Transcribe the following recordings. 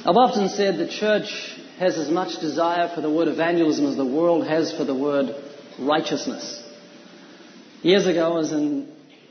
I've often said the church has as much desire for the word evangelism as the world has for the word righteousness. Years ago, I was in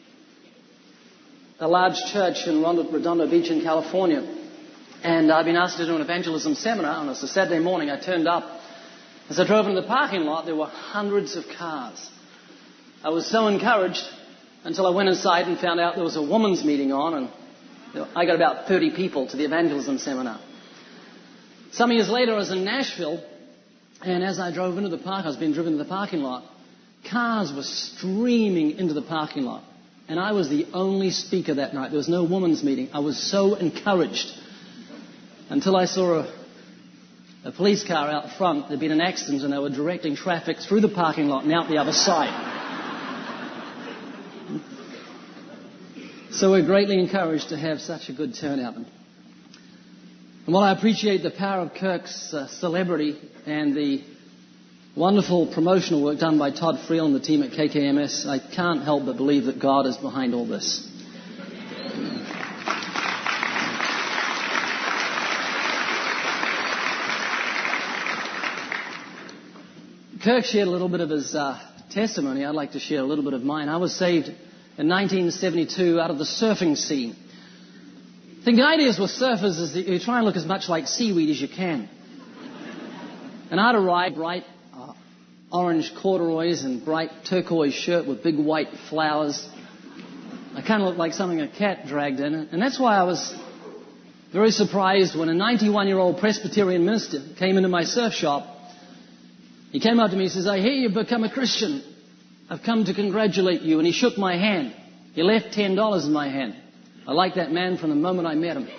a large church in Redondo Beach in California, and I'd been asked to do an evangelism seminar, and it was a Saturday morning. I turned up. As I drove into the parking lot, there were hundreds of cars. I was so encouraged until I went inside and found out there was a women's meeting on, and I got about 30 people to the evangelism seminar. Some years later, I was in Nashville, and as I drove into the park, I was being driven to the parking lot, cars were streaming into the parking lot. And I was the only speaker that night. There was no women's meeting. I was so encouraged until I saw a police car out front. There'd been an accident, and they were directing traffic through the parking lot and out the other side. So we're greatly encouraged to have such a good turnout. And while I appreciate the power of Kirk's celebrity and the wonderful promotional work done by Todd Friel and the team at KKMS, I can't help but believe that God is behind all this. Kirk shared a little bit of his testimony. I'd like to share a little bit of mine. I was saved in 1972 out of the surfing scene. I think the ideas with surfers is that you try and look as much like seaweed as you can. And I had a bright orange corduroys and bright turquoise shirt with big white flowers. I kind of looked like something a cat dragged in. And that's why I was very surprised when a 91-year-old Presbyterian minister came into my surf shop. He came up to me and says, "I hear you've become a Christian. I've come to congratulate you." And he shook my hand. He left $10 in my hand. I liked that man from the moment I met him.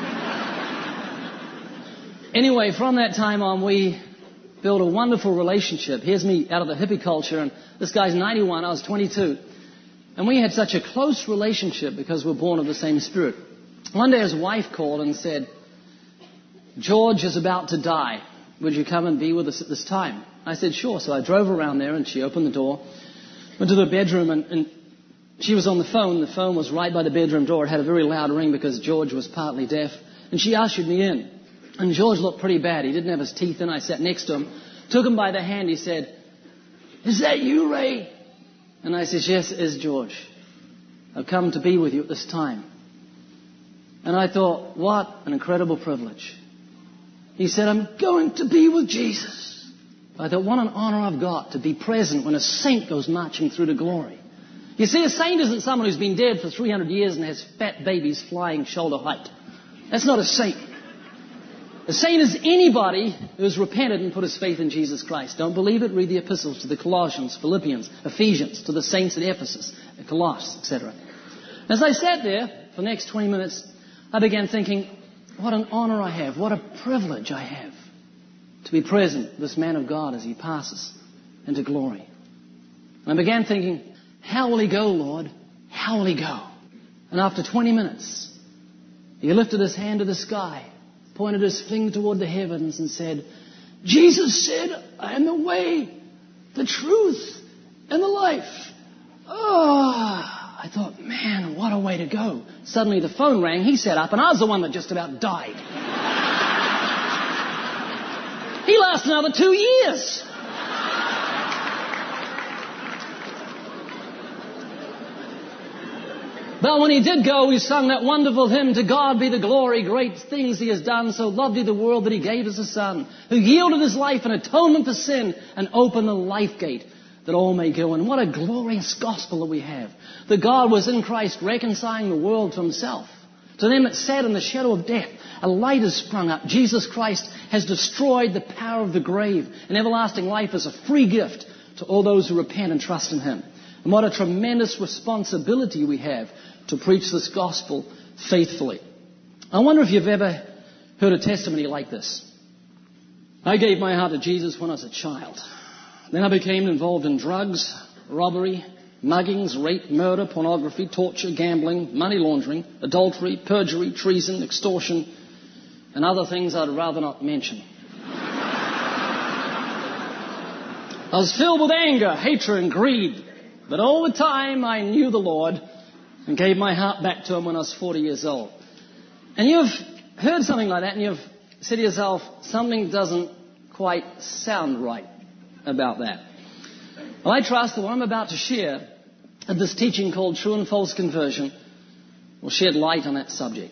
Anyway, from that time on, we built a wonderful relationship. Here's me out of the hippie culture, and this guy's 91, I was 22. And we had such a close relationship because we're born of the same spirit. One day his wife called and said, "George is about to die. Would you come and be with us at this time?" I said, "Sure." So I drove around there, and she opened the door, went to the bedroom, and she was on the phone. The phone was right by the bedroom door. It had a very loud ring because George was partly deaf. And she ushered me in. And George looked pretty bad. He didn't have his teeth in. I sat next to him, took him by the hand. He said, "Is that you, Ray?" And I said, "Yes, it is, George. I've come to be with you at this time." And I thought, what an incredible privilege. He said, "I'm going to be with Jesus." I thought, what an honor I've got to be present when a saint goes marching through to glory. You see, a saint isn't someone who's been dead for 300 years and has fat babies flying shoulder height. That's not a saint. A saint is anybody who's repented and put his faith in Jesus Christ. Don't believe it? Read the epistles to the Colossians, Philippians, Ephesians, to the saints at Ephesus, at Colossus, etc. As I sat there for the next 20 minutes, I began thinking, what an honor I have, what a privilege I have to be present with this man of God as he passes into glory. And I began thinking, how will he go, Lord? How will he go? And after 20 minutes, he lifted his hand to the sky, pointed his finger toward the heavens and said, "Jesus said, I am the way, the truth, and the life." I thought, man, what a way to go. Suddenly the phone rang. He sat up, and I was the one that just about died. He lasted another 2 years. But when he did go, we sung that wonderful hymn, "To God be the glory, great things he has done. So loved he the world that he gave us a son, who yielded his life in atonement for sin and opened the life gate that all may go in." What a glorious gospel that we have. That God was in Christ reconciling the world to himself. To them that sat in the shadow of death, a light has sprung up. Jesus Christ has destroyed the power of the grave, and everlasting life is a free gift to all those who repent and trust in him. And what a tremendous responsibility we have to preach this gospel faithfully. I wonder if you've ever heard a testimony like this. I gave my heart to Jesus when I was a child. Then I became involved in drugs, robbery, muggings, rape, murder, pornography, torture, gambling, money laundering, adultery, perjury, treason, extortion, and other things I'd rather not mention. I was filled with anger, hatred, and greed. But all the time I knew the Lord and gave my heart back to him when I was 40 years old. And you've heard something like that, and you've say to yourself, something doesn't quite sound right about that. Well, I trust that what I'm about to share at this teaching called True and False Conversion will shed light on that subject.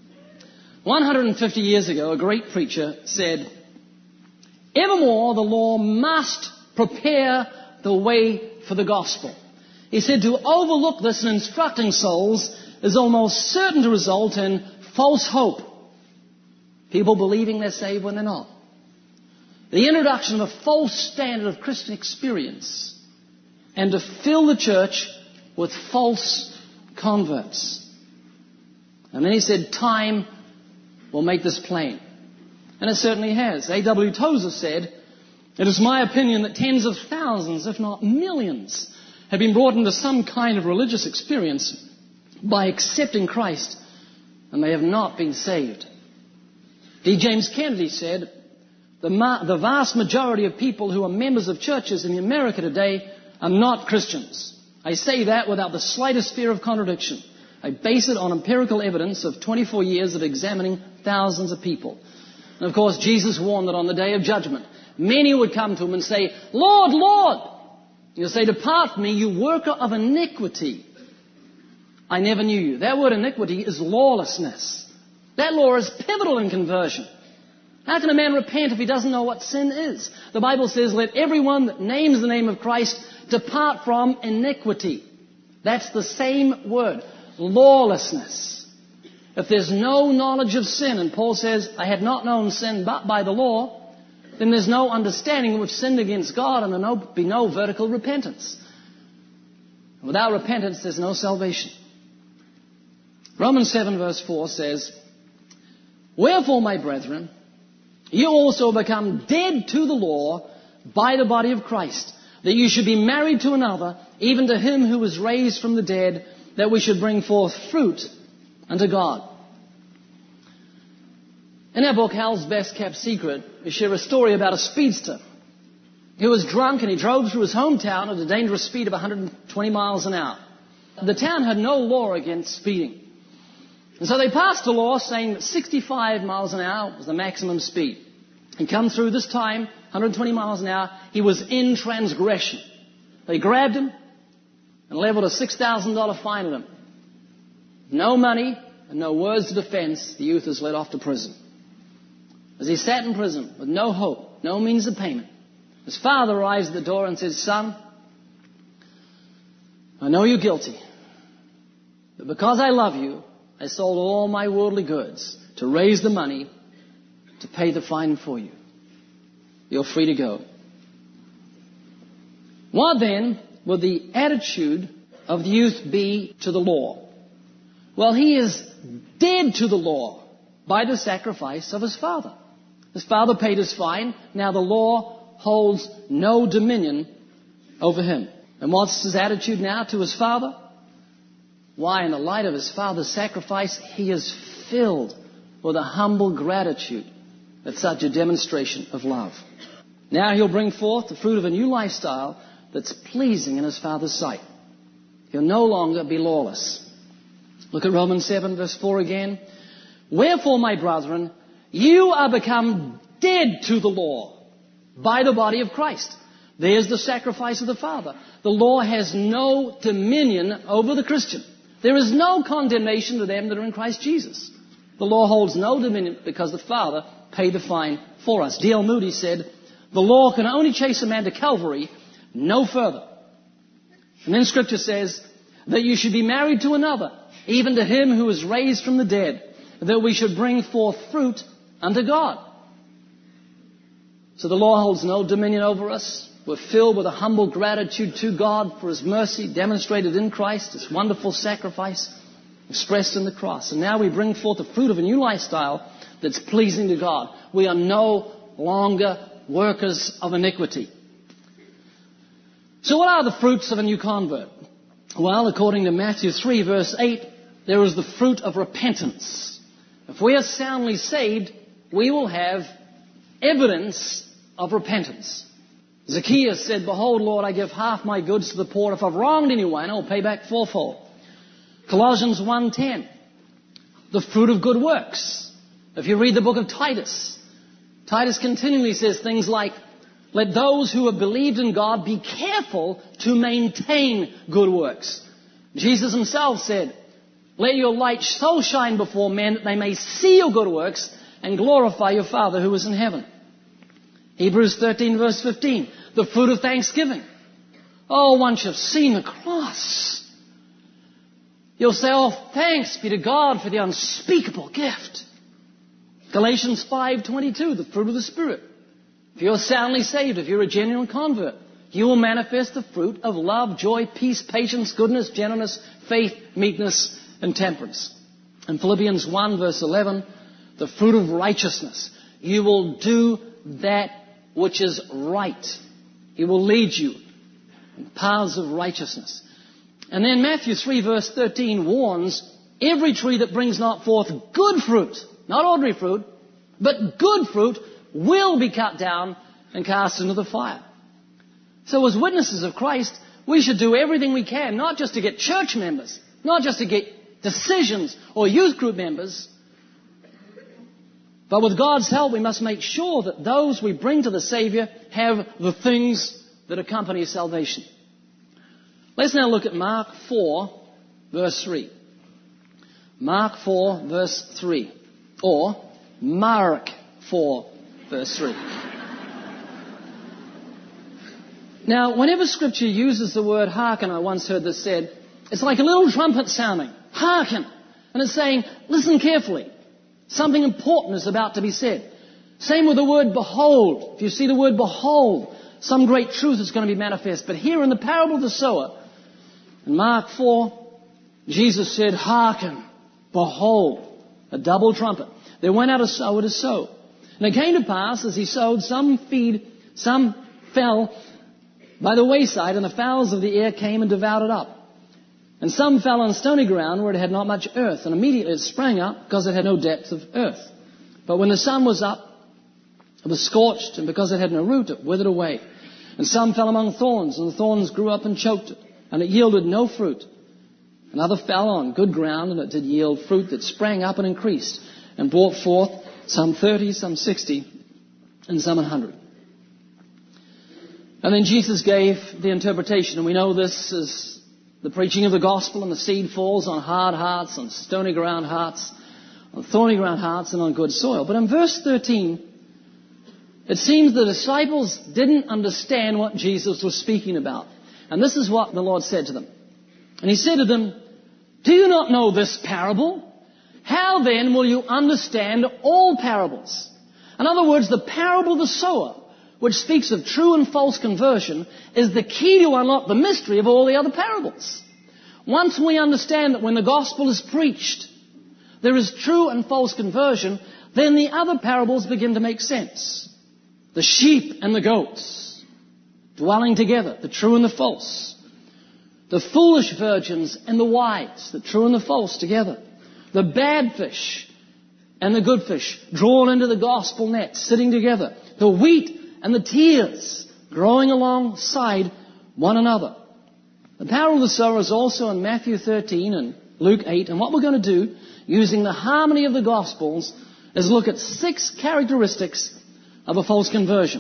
150 years ago, a great preacher said, "Evermore the law must prepare the way for the gospel." He said to overlook this in instructing souls is almost certain to result in false hope. People believing they're saved when they're not. The introduction of a false standard of Christian experience and to fill the church with false converts. And then he said, time will make this plain. And it certainly has. A.W. Tozer said, "It is my opinion that tens of thousands, if not millions, have been brought into some kind of religious experience by accepting Christ, and they have not been saved." D. James Kennedy said, the vast majority of people who are members of churches in America today are not Christians. I say that without the slightest fear of contradiction. I base it on empirical evidence of 24 years of examining thousands of people. And of course, Jesus warned that on the day of judgment, many would come to him and say, "Lord, Lord." He'll say, "Depart from me, you worker of iniquity. I never knew you." That word iniquity is lawlessness. That law is pivotal in conversion. How can a man repent if he doesn't know what sin is? The Bible says, "Let everyone that names the name of Christ depart from iniquity." That's the same word, lawlessness. If there's no knowledge of sin, and Paul says, "I had not known sin but by the law," then there's no understanding that we've sinned against God, and there'll be no vertical repentance. Without repentance, there's no salvation. Romans 7 verse 4 says, "Wherefore, my brethren, you also become dead to the law by the body of Christ, that you should be married to another, even to him who was raised from the dead, that we should bring forth fruit unto God." In our book, Hal's Best Kept Secret, we share a story about a speedster who was drunk and he drove through his hometown at a dangerous speed of 120 miles an hour. The town had no law against speeding. And so they passed a law saying that 65 miles an hour was the maximum speed. He come through this time, 120 miles an hour, he was in transgression. They grabbed him and leveled a $6,000 fine at him. No money and no words of defense, the youth is led off to prison. As he sat in prison with no hope, no means of payment, his father arrives at the door and says, "Son, I know you're guilty, but because I love you, I sold all my worldly goods to raise the money to pay the fine for you. You're free to go." What then would the attitude of the youth be to the law? Well, he is dead to the law by the sacrifice of his father. His father paid his fine. Now the law holds no dominion over him. And what's his attitude now to his father? Why, in the light of his father's sacrifice, he is filled with a humble gratitude at such a demonstration of love. Now he'll bring forth the fruit of a new lifestyle that's pleasing in his father's sight. He'll no longer be lawless. Look at Romans 7 verse 4 again. "Wherefore, my brethren, you are become dead to the law by the body of Christ." There's the sacrifice of the Father. The law has no dominion over the Christian. There is no condemnation to them that are in Christ Jesus. The law holds no dominion because the Father paid the fine for us. D.L. Moody said, "The law can only chase a man to Calvary, no further." And then Scripture says that you should be married to another, even to him who is raised from the dead, that we should bring forth fruit unto God. So the law holds no dominion over us. We're filled with a humble gratitude to God for His mercy demonstrated in Christ, His wonderful sacrifice expressed in the cross. And now we bring forth the fruit of a new lifestyle that's pleasing to God. We are no longer workers of iniquity. So what are the fruits of a new convert? Well, according to Matthew 3 verse 8, there is the fruit of repentance. If we are soundly saved, we will have evidence of repentance. Zacchaeus said, "Behold, Lord, I give half my goods to the poor. If I've wronged anyone, I'll pay back fourfold." Colossians 1:10, the fruit of good works. If you read the book of Titus, Titus continually says things like, let those who have believed in God be careful to maintain good works. Jesus himself said, let your light so shine before men that they may see your good works and glorify your Father who is in heaven. Hebrews 13 verse 15, the fruit of thanksgiving. Oh, once you've seen the cross, you'll say, oh, thanks be to God for the unspeakable gift. Galatians 5:22, the fruit of the Spirit. If you're soundly saved, if you're a genuine convert, you will manifest the fruit of love, joy, peace, patience, goodness, gentleness, faith, meekness, and temperance. In Philippians 1 verse 11, the fruit of righteousness. You will do that which is right. He will lead you in paths of righteousness. And then Matthew 3 verse 13 warns, every tree that brings not forth good fruit, not ordinary fruit, but good fruit, will be cut down and cast into the fire. So as witnesses of Christ, we should do everything we can, not just to get church members, not just to get decisions or youth group members, but with God's help, we must make sure that those we bring to the Savior have the things that accompany salvation. Let's now look at Mark 4, verse 3. Mark 4, verse 3. Or Mark 4, verse 3. Now, whenever Scripture uses the word hearken, I once heard this said, it's like a little trumpet sounding. Hearken. And it's saying, listen carefully. Something important is about to be said. Same with the word behold. If you see the word behold, some great truth is going to be manifest. But here in the parable of the sower, in Mark 4, Jesus said, hearken, behold, a double trumpet. There went out a sower to sow. And it came to pass, as he sowed, some fell by the wayside, and the fowls of the air came and devoured it up. And some fell on stony ground where it had not much earth, and immediately it sprang up because it had no depth of earth. But when the sun was up, it was scorched, and because it had no root, it withered away. And some fell among thorns, and the thorns grew up and choked it, and it yielded no fruit. Another fell on good ground, and it did yield fruit that sprang up and increased, and brought forth some 30, some 60, and some 100. And then Jesus gave the interpretation, and we know this is the preaching of the gospel, and the seed falls on hard hearts, on stony ground hearts, on thorny ground hearts, and on good soil. But in verse 13, it seems the disciples didn't understand what Jesus was speaking about. And this is what the Lord said to them. And he said to them, do you not know this parable? How then will you understand all parables? In other words, the parable of the sower, which speaks of true and false conversion, is the key to unlock the mystery of all the other parables. Once we understand that when the gospel is preached, there is true and false conversion, then the other parables begin to make sense. The sheep and the goats, dwelling together, the true and the false. The foolish virgins and the wise, the true and the false together. The bad fish and the good fish, drawn into the gospel net, sitting together. The wheat and the tares, growing alongside one another. The parable of the sower is also in Matthew 13 and Luke 8. And what we're going to do, using the harmony of the Gospels, is look at 6 characteristics of a false conversion.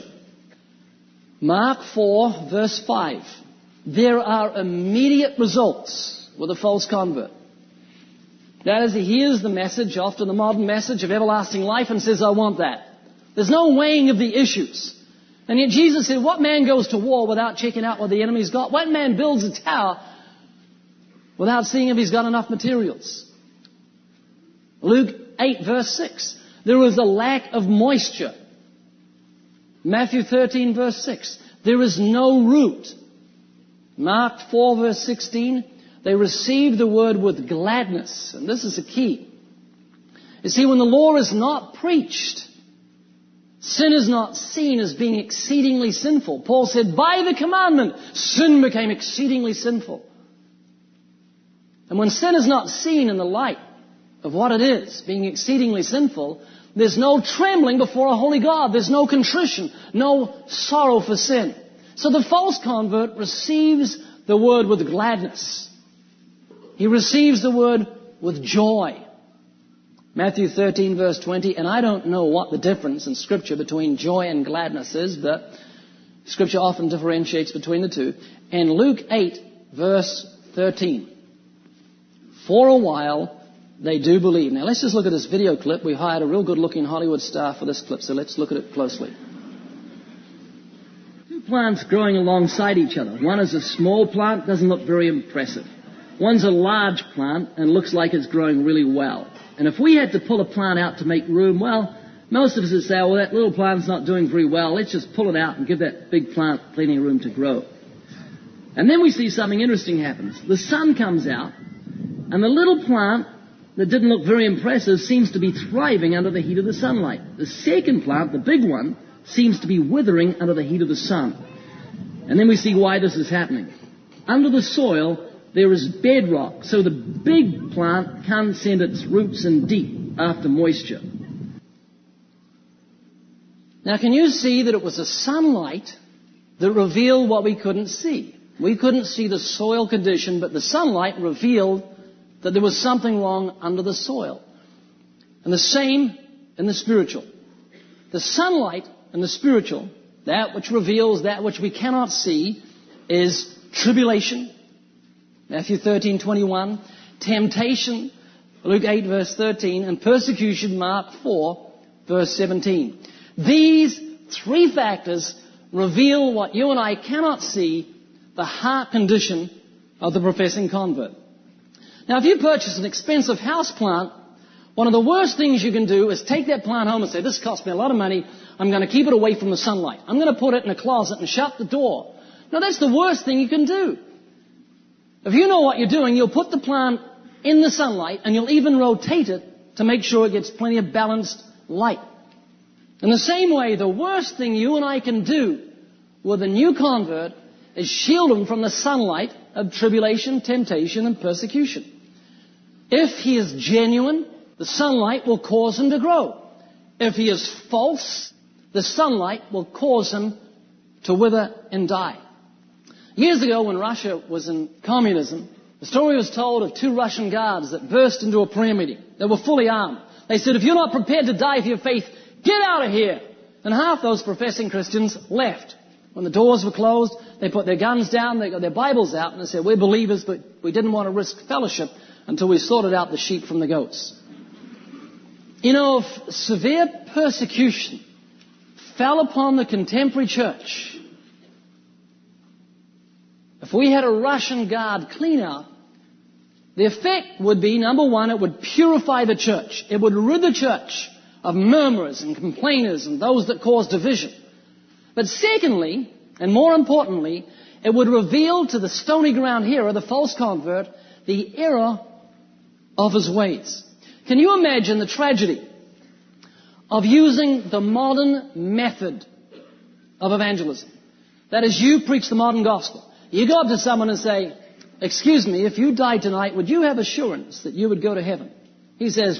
Mark 4, verse 5. There are immediate results with a false convert. That is, he hears the message, often the modern message of everlasting life, and says, I want that. There's no weighing of the issues. And yet Jesus said, what man goes to war without checking out what the enemy's got? What man builds a tower without seeing if he's got enough materials? Luke 8, verse 6. There is a lack of moisture. Matthew 13, verse 6. There is no root. Mark 4, verse 16. They received the word with gladness. And this is the key. You see, when the law is not preached, sin is not seen as being exceedingly sinful. Paul said, by the commandment, sin became exceedingly sinful. And when sin is not seen in the light of what it is, being exceedingly sinful, there's no trembling before a holy God. There's no contrition, no sorrow for sin. So the false convert receives the word with gladness. He receives the word with joy. Matthew 13, verse 20, and I don't know what the difference in Scripture between joy and gladness is, but Scripture often differentiates between the two. And Luke 8, verse 13. For a while, they do believe. Now, let's just look at this video clip. We hired a real good-looking Hollywood star for this clip, so let's look at it closely. Two plants growing alongside each other. One is a small plant, doesn't look very impressive. One's a large plant and looks like it's growing really well. And if we had to pull a plant out to make room, well, most of us would say, well, that little plant's not doing very well. Let's just pull it out and give that big plant plenty of room to grow. And then we see something interesting happens. The sun comes out, and the little plant that didn't look very impressive seems to be thriving under the heat of the sunlight. The second plant, the big one, seems to be withering under the heat of the sun. And then we see why this is happening. Under the soil, there is bedrock, so the big plant can't send its roots in deep after moisture. Now, can you see that it was the sunlight that revealed what we couldn't see? We couldn't see the soil condition, but the sunlight revealed that there was something wrong under the soil. And the same in the spiritual. The sunlight in the spiritual, that which reveals that which we cannot see, is tribulation, Matthew 13:21, temptation, Luke 8, verse 13, and persecution, Mark 4, verse 17. These three factors reveal what you and I cannot see, the heart condition of the professing convert. Now, if you purchase an expensive house plant, one of the worst things you can do is take that plant home and say, this cost me a lot of money, I'm going to keep it away from the sunlight. I'm going to put it in a closet and shut the door. No, that's the worst thing you can do. If you know what you're doing, you'll put the plant in the sunlight and you'll even rotate it to make sure it gets plenty of balanced light. In the same way, the worst thing you and I can do with a new convert is shield him from the sunlight of tribulation, temptation, and persecution. If he is genuine, the sunlight will cause him to grow. If he is false, the sunlight will cause him to wither and die. Years ago, when Russia was in communism, the story was told of two Russian guards that burst into a prayer meeting. They were fully armed. They said, if you're not prepared to die for your faith, get out of here. And half those professing Christians left. When the doors were closed, they put their guns down, they got their Bibles out, and they said, we're believers, but we didn't want to risk fellowship until we sorted out the sheep from the goats. You know, if severe persecution fell upon the contemporary church, if we had a Russian guard clean out, the effect would be, number one, it would purify the church. It would rid the church of murmurers and complainers and those that cause division. But secondly, and more importantly, it would reveal to the stony ground hearer, the false convert, the error of his ways. Can you imagine the tragedy of using the modern method of evangelism? That is, you preach the modern gospel. You go up to someone and say, excuse me, if you died tonight, would you have assurance that you would go to heaven? He says,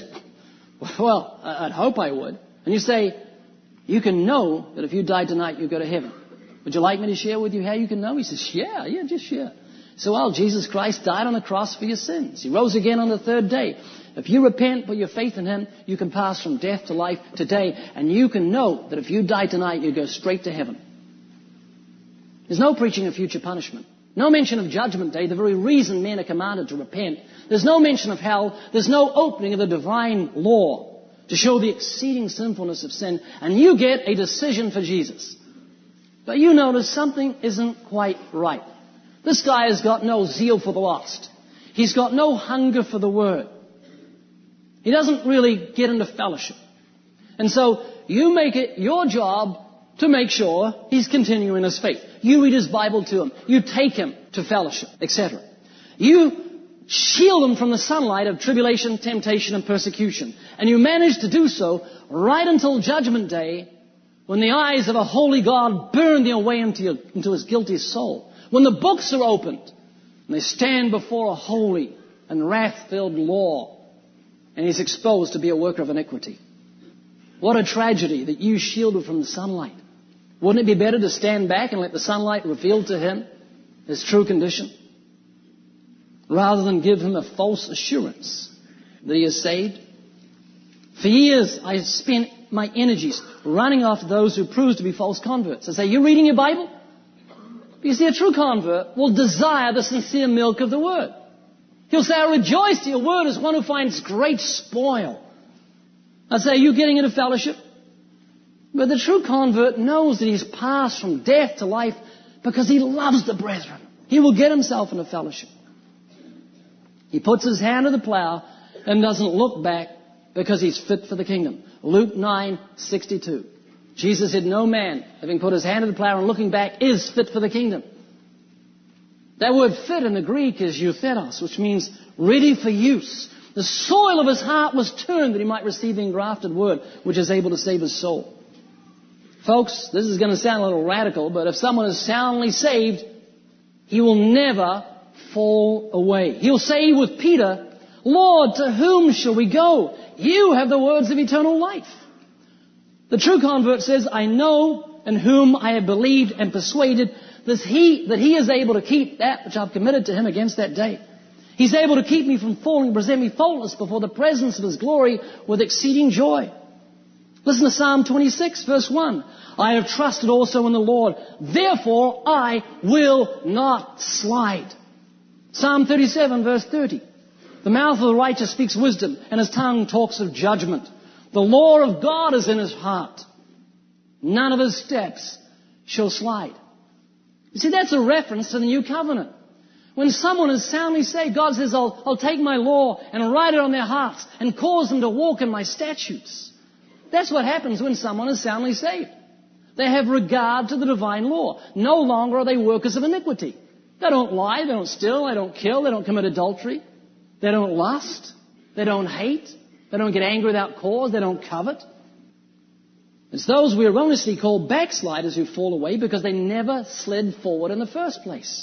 well, I'd hope I would. And you say, you can know that if you died tonight, you'd go to heaven. Would you like me to share with you how you can know? He says, yeah, just share. So, well, Jesus Christ died on the cross for your sins. He rose again on the third day. If you repent, put your faith in Him, you can pass from death to life today. And you can know that if you die tonight, you go straight to heaven. There's no preaching of future punishment. No mention of judgment day, the very reason men are commanded to repent. There's no mention of hell. There's no opening of the divine law to show the exceeding sinfulness of sin. And you get a decision for Jesus. But you notice something isn't quite right. This guy has got no zeal for the lost. He's got no hunger for the Word. He doesn't really get into fellowship. And so you make it your job to make sure he's continuing his faith. You read his Bible to him. You take him to fellowship, etc. You shield him from the sunlight of tribulation, temptation, and persecution. And you manage to do so right until Judgment Day, when the eyes of a holy God burn their way into his guilty soul. When the books are opened, and they stand before a holy and wrath-filled law, and he's exposed to be a worker of iniquity. What a tragedy that you shielded from the sunlight. Wouldn't it be better to stand back and let the sunlight reveal to him his true condition, rather than give him a false assurance that he is saved? For years, I spent my energies running after those who proved to be false converts. I say, you reading your Bible? You see, a true convert will desire the sincere milk of the Word. He'll say, I rejoice to your Word as one who finds great spoil. I say, are you getting into fellowship? But the true convert knows that he's passed from death to life because he loves the brethren. He will get himself into fellowship. He puts his hand to the plow and doesn't look back because he's fit for the kingdom. Luke 9:62. Jesus said, no man, having put his hand to the plow and looking back, is fit for the kingdom. That word fit in the Greek is eutheros, which means ready for use. The soil of his heart was turned that he might receive the engrafted word, which is able to save his soul. Folks, this is going to sound a little radical, but if someone is soundly saved, he will never fall away. He'll say with Peter, Lord, to whom shall we go? You have the words of eternal life. The true convert says, I know in whom I have believed and persuaded that he is able to keep that which I've committed to him against that day. He's able to keep me from falling and present me faultless before the presence of his glory with exceeding joy. Listen to Psalm 26, verse 1. I have trusted also in the Lord. Therefore, I will not slide. Psalm 37, verse 30. The mouth of the righteous speaks wisdom, and his tongue talks of judgment. The law of God is in his heart. None of his steps shall slide. You see, that's a reference to the new covenant. When someone is soundly saved, God says, I'll take my law and write it on their hearts and cause them to walk in my statutes. That's what happens when someone is soundly saved. They have regard to the divine law. No longer are they workers of iniquity. They don't lie, they don't steal, they don't kill, they don't commit adultery. They don't lust, they don't hate, they don't get angry without cause, they don't covet. It's those we erroneously call backsliders who fall away because they never slid forward in the first place.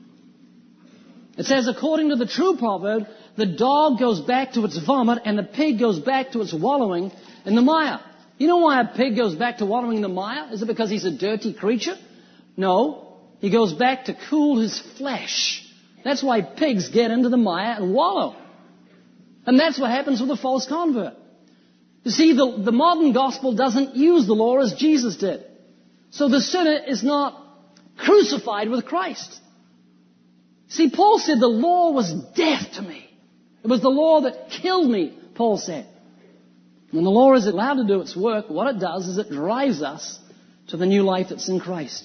It says, according to the true proverb, the dog goes back to its vomit and the pig goes back to its wallowing in the mire. You know why a pig goes back to wallowing in the mire? Is it because he's a dirty creature? No. He goes back to cool his flesh. That's why pigs get into the mire and wallow. And that's what happens with a false convert. You see, the modern gospel doesn't use the law as Jesus did. So the sinner is not crucified with Christ. See, Paul said the law was death to me. It was the law that killed me, Paul said. When the law is allowed to do its work, what it does is it drives us to the new life that's in Christ.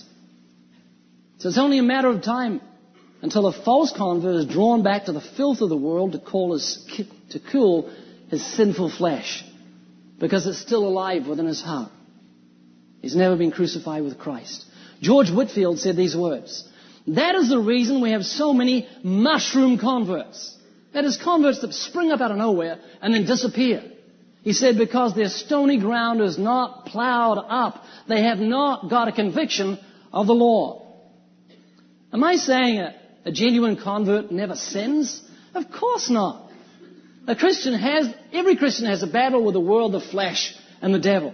So it's only a matter of time until a false convert is drawn back to the filth of the world to cool his sinful flesh, because it's still alive within his heart. He's never been crucified with Christ. George Whitefield said these words, that is the reason we have so many mushroom converts. That is, converts that spring up out of nowhere and then disappear. He said because their stony ground is not plowed up. They have not got a conviction of the law. Am I saying a genuine convert never sins? Of course not. Every Christian has a battle with the world, the flesh, and the devil.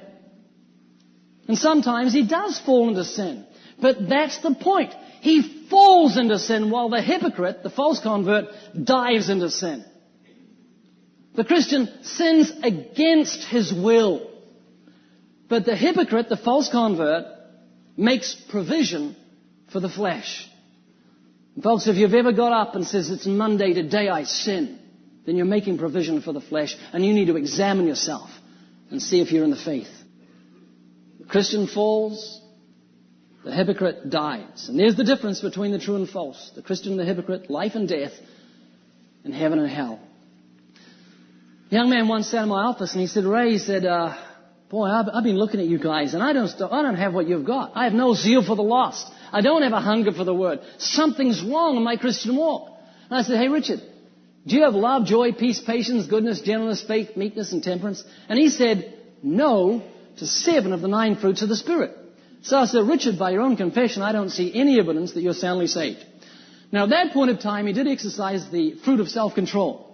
And sometimes he does fall into sin. But that's the point. He falls into sin while the hypocrite, the false convert, dives into sin. The Christian sins against his will. But the hypocrite, the false convert, makes provision for the flesh. And folks, if you've ever got up and says, it's Monday, today I sin, then you're making provision for the flesh, and you need to examine yourself and see if you're in the faith. The Christian falls, the hypocrite dies. And there's the difference between the true and false. The Christian and the hypocrite, life and death, and heaven and hell. A young man once sat in my office and he said, Ray, boy, I've been looking at you guys and I don't have what you've got. I have no zeal for the lost. I don't have a hunger for the word. Something's wrong in my Christian walk. And I said, hey, Richard, do you have love, joy, peace, patience, goodness, gentleness, faith, meekness, and temperance? And he said, no to 7 of the 9 fruits of the Spirit. So I said, Richard, by your own confession, I don't see any evidence that you're soundly saved. Now, at that point of time, he did exercise the fruit of self-control.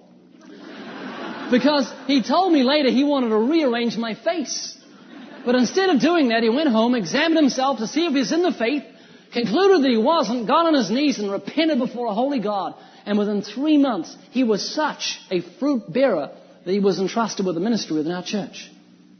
Because he told me later he wanted to rearrange my face. But instead of doing that, he went home, examined himself to see if he's in the faith, concluded that he wasn't, got on his knees and repented before a holy God. And within 3 months, he was such a fruit bearer that he was entrusted with the ministry within our church.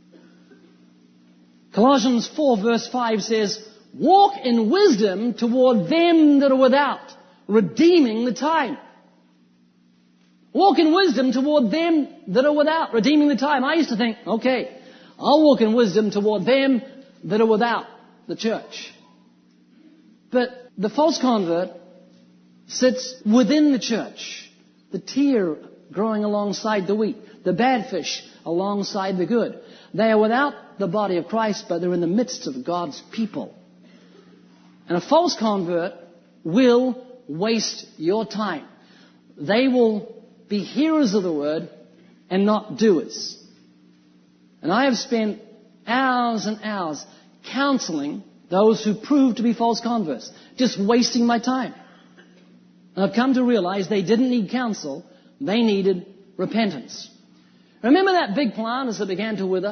Colossians 4 verse 5 says, walk in wisdom toward them that are without, redeeming the time. Walk in wisdom toward them that are without, redeeming the time. I used to think, okay, I'll walk in wisdom toward them that are without the church. But the false convert sits within the church, the tear growing alongside the wheat, the bad fish alongside the good. They are without the body of Christ, but they're in the midst of God's people. And a false convert will waste your time. They will be hearers of the word and not doers. And I have spent hours and hours counseling those who prove to be false converts, just wasting my time. And I've come to realize they didn't need counsel, they needed repentance. Remember that big plant as it began to wither?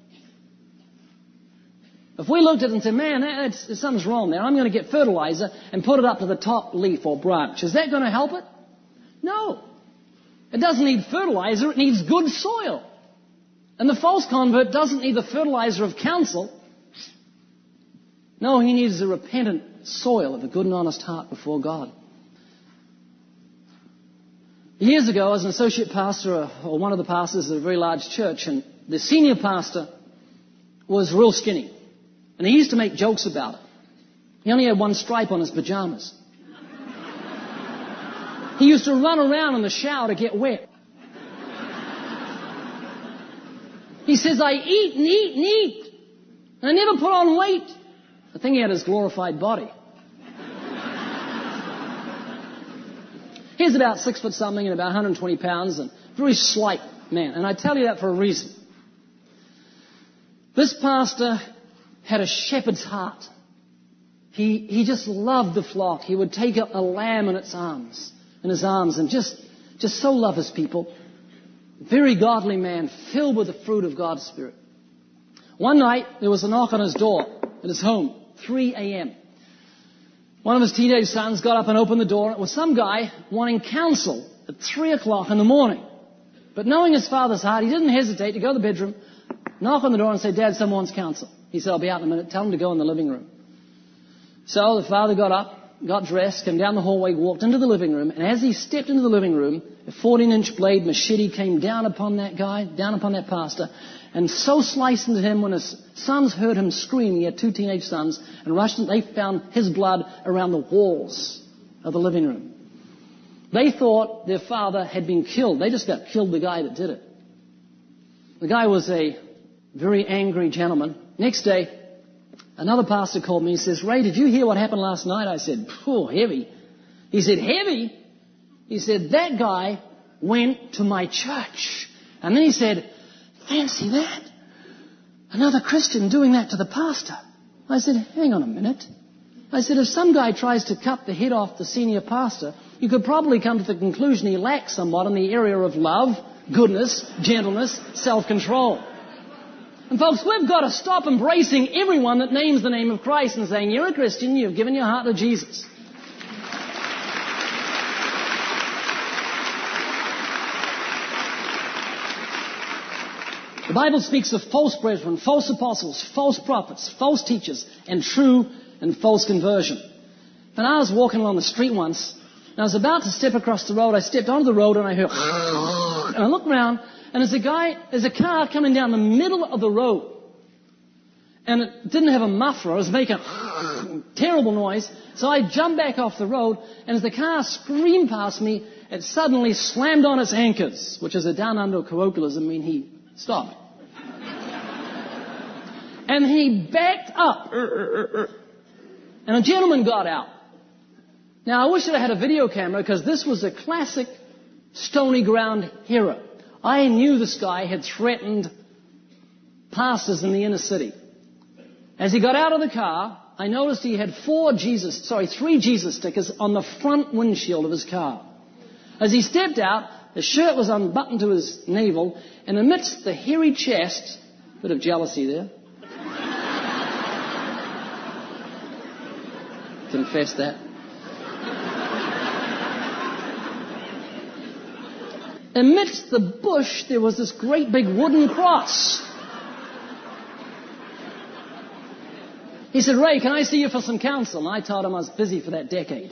If we looked at it and said, man, something's wrong there, I'm going to get fertilizer and put it up to the top leaf or branch. Is that going to help it? No. It doesn't need fertilizer, it needs good soil. And the false convert doesn't need the fertilizer of counsel. No, he needs the repentant soil of a good and honest heart before God. Years ago, I was an associate pastor or one of the pastors of a very large church, and the senior pastor was real skinny. And he used to make jokes about it. He only had one stripe on his pajamas. He used to run around in the shower to get wet. He says, I eat and eat and eat, and I never put on weight. I think he had his glorified body. He's about 6 foot something and about 120 pounds and very slight man. And I tell you that for a reason. This pastor had a shepherd's heart. He just loved the flock. He would take a lamb in his arms and just so love his people. Very godly man, filled with the fruit of God's Spirit. One night, there was a knock on his door at his home, 3 a.m. One of his teenage sons got up and opened the door. It was some guy wanting counsel at 3 o'clock in the morning. But knowing his father's heart, he didn't hesitate to go to the bedroom, knock on the door and say, Dad, someone wants counsel. He said, I'll be out in a minute. Tell him to go in the living room. So the father got up, got dressed, came down the hallway, walked into the living room. And as he stepped into the living room, a 14-inch blade machete came down upon that guy, down upon that pastor, and so sliced into him when his sons heard him scream. He had 2 teenage sons, and rushed in. They found his blood around the walls of the living room. They thought their father had been killed. They just got killed the guy that did it. The guy was a very angry gentleman. Next day, another pastor called me. He says, Ray, did you hear what happened last night? I said, oh, heavy. He said, heavy? He said, that guy went to my church. And then he said, fancy that. Another Christian doing that to the pastor. I said, hang on a minute. I said, if some guy tries to cut the head off the senior pastor, you could probably come to the conclusion he lacks somewhat in the area of love, goodness, gentleness, self-control. And folks, we've got to stop embracing everyone that names the name of Christ and saying, you're a Christian, you've given your heart to Jesus. The Bible speaks of false brethren, false apostles, false prophets, false teachers, and true and false conversion. And I was walking along the street once, and I was about to step across the road. I stepped onto the road, and I heard, and I looked around, and there's a car coming down the middle of the road. And it didn't have a muffler. It was making a terrible noise. So I jumped back off the road, and as the car screamed past me, it suddenly slammed on its anchors, which is a down-under colloquialism, mean he stopped. And he backed up. And a gentleman got out. Now, I wish that I had a video camera, because this was a classic stony ground hero. I knew this guy had threatened pastors in the inner city. As he got out of the car, I noticed he had 3 Jesus stickers on the front windshield of his car. As he stepped out, the shirt was unbuttoned to his navel, and amidst the hairy chest, bit of jealousy there. Confess that. amidst the bush, there was this great big wooden cross. He said, Ray, can I see you for some counsel? And I told him I was busy for that decade.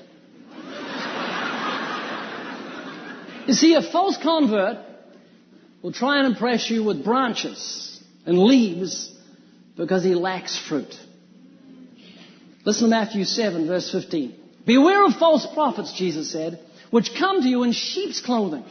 You see, a false convert will try and impress you with branches and leaves because he lacks fruit. Listen to Matthew 7, verse 15. Beware of false prophets, Jesus said, which come to you in sheep's clothing.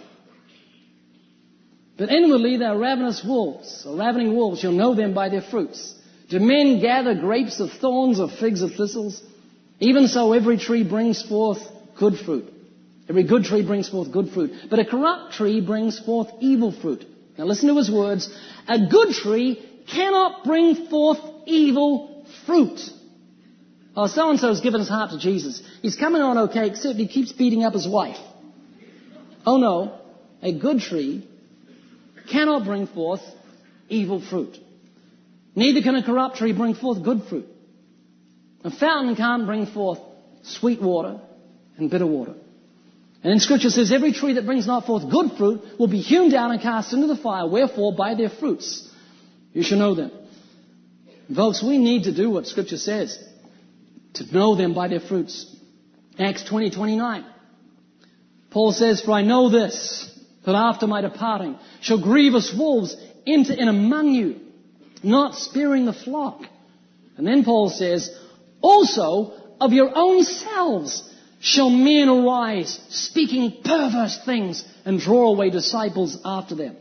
But inwardly they are ravenous wolves, or ravening wolves. You'll know them by their fruits. Do men gather grapes of thorns or figs of thistles? Even so, every tree brings forth good fruit. Every good tree brings forth good fruit. But a corrupt tree brings forth evil fruit. Now listen to his words. A good tree cannot bring forth evil fruit. Oh, so-and-so's given his heart to Jesus. He's coming on okay, except he keeps beating up his wife. Oh no, a good tree cannot bring forth evil fruit. Neither can a corrupt tree bring forth good fruit. A fountain can't bring forth sweet water and bitter water. And in Scripture it says, every tree that brings not forth good fruit will be hewn down and cast into the fire. Wherefore, by their fruits you shall know them. And folks, we need to do what Scripture says, to know them by their fruits. Acts 20:29. Paul says, for I know this, that after my departing shall grievous wolves enter in among you, not sparing the flock. And then Paul says, also of your own selves shall men arise, speaking perverse things, and draw away disciples after them.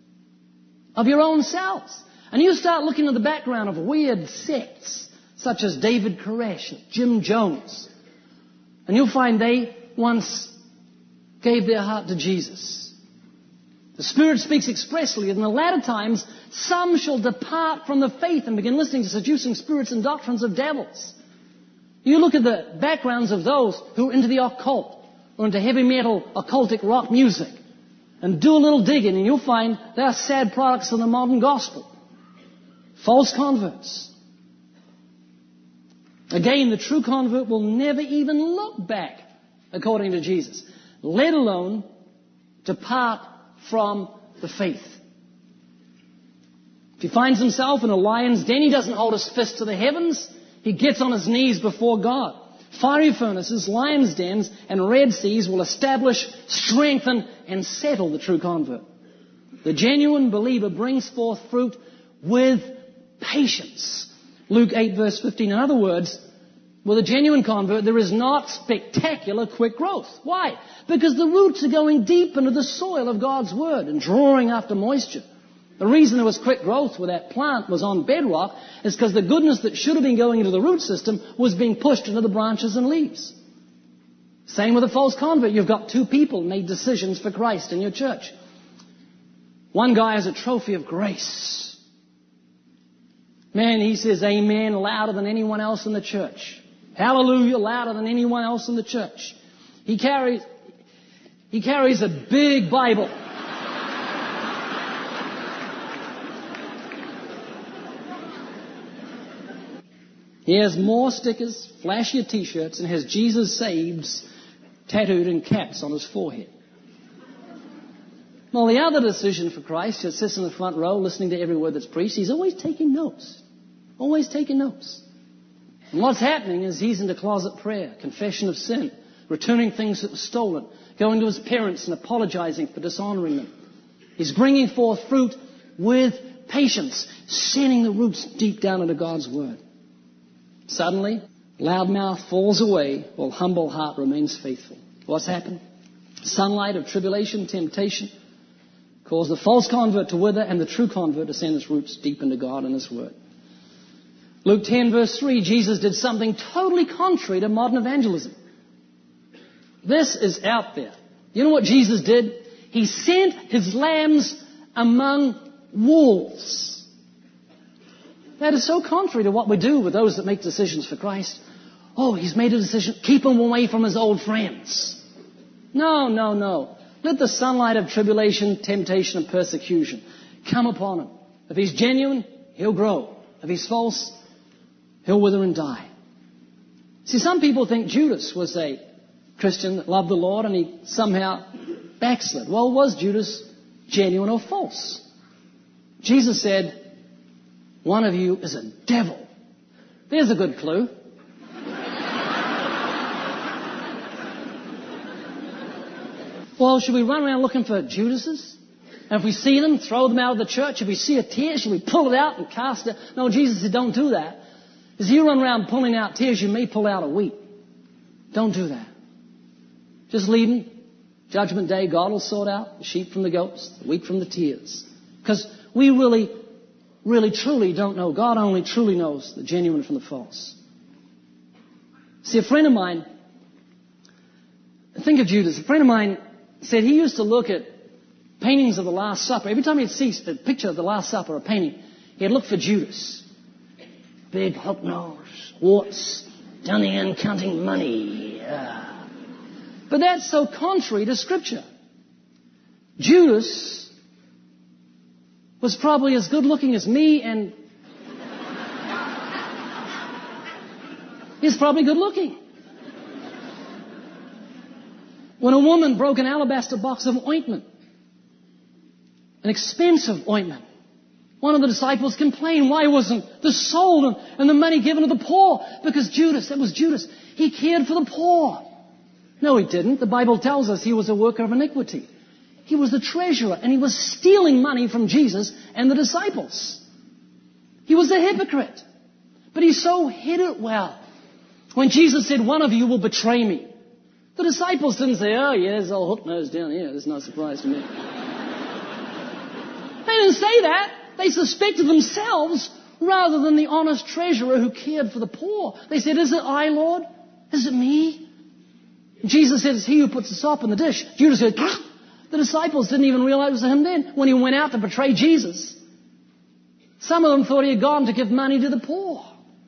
Of your own selves. And you start looking at the background of weird sects, such as David Koresh, Jim Jones, and you'll find they once gave their heart to Jesus. The Spirit speaks expressly that in the latter times some shall depart from the faith and begin listening to seducing spirits and doctrines of devils. You look at the backgrounds of those who are into the occult or into heavy metal occultic rock music and do a little digging and you'll find they're sad products of the modern gospel. False converts. Again, the true convert will never even look back, according to Jesus, let alone depart from the faith. If he finds himself in a lion's den, he doesn't hold his fist to the heavens. He gets on his knees before God. Fiery furnaces, lion's dens, and red seas will establish, strengthen, and settle the true convert. The genuine believer brings forth fruit with patience. Luke 8, verse 15. In other words, with a genuine convert, there is not spectacular quick growth. Why? Because the roots are going deep into the soil of God's Word and drawing after moisture. The reason there was quick growth where that plant was on bedrock is because the goodness that should have been going into the root system was being pushed into the branches and leaves. Same with a false convert. You've got two people made decisions for Christ in your church. One guy is a trophy of grace. Man, he says amen louder than anyone else in the church. Hallelujah louder than anyone else in the church. He carries a big Bible. He has more stickers, flashier t-shirts, and has Jesus Saves tattooed in caps on his forehead. Well, the other decision for Christ, who sits in the front row listening to every word that's preached, he's always taking notes. Always taking notes. And what's happening is he's into closet prayer, confession of sin, returning things that were stolen, going to his parents and apologizing for dishonoring them. He's bringing forth fruit with patience, sending the roots deep down into God's Word. Suddenly, loud mouth falls away while humble heart remains faithful. What's happened? Sunlight of tribulation, temptation, cause the false convert to wither and the true convert to send his roots deep into God and His Word. Luke 10 verse 3, Jesus did something totally contrary to modern evangelism. This is out there. You know what Jesus did? He sent His lambs among wolves. That is so contrary to what we do with those that make decisions for Christ. Oh, he's made a decision. Keep him away from his old friends. No, no, no. Let the sunlight of tribulation, temptation, and persecution come upon him. If he's genuine, he'll grow. If he's false, he'll wither and die. See, some people think Judas was a Christian that loved the Lord and he somehow backslid. Well, was Judas genuine or false. Jesus said, one of you is a devil. There's a good clue. Well, should we run around looking for Judases? And if we see them, throw them out of the church. If we see a tear, should we pull it out and cast it? No, Jesus said, don't do that. As you run around pulling out tears, you may pull out a wheat. Don't do that. Just leave them. Judgment Day, God will sort out the sheep from the goats, the wheat from the tears. Because we really, truly don't know. God only truly knows the genuine from the false. See, a friend of mine, think of Judas. A friend of mine said he used to look at paintings of the Last Supper. Every time he'd see a picture of the Last Supper, a painting, he'd look for Judas. Big hook nose, warts, down the end counting money. But that's so contrary to Scripture. Judas was probably as good looking as me, and he's probably good looking. When a woman broke an alabaster box of ointment, an expensive ointment, one of the disciples complained, why wasn't the sold and the money given to the poor? Because Judas, that was Judas, he cared for the poor. No, he didn't. The Bible tells us he was a worker of iniquity. He was the treasurer, and he was stealing money from Jesus and the disciples. He was a hypocrite. But he so hid it well. When Jesus said, one of you will betray me, the disciples didn't say, oh, yeah, there's old hook nose down here. That's no surprise to me. They didn't say that. They suspected themselves rather than the honest treasurer who cared for the poor. They said, is it I, Lord? Is it me? Jesus said, it's he who puts the sop in the dish. Judas said, ah! The disciples didn't even realize it was him then when he went out to betray Jesus. Some of them thought he had gone to give money to the poor.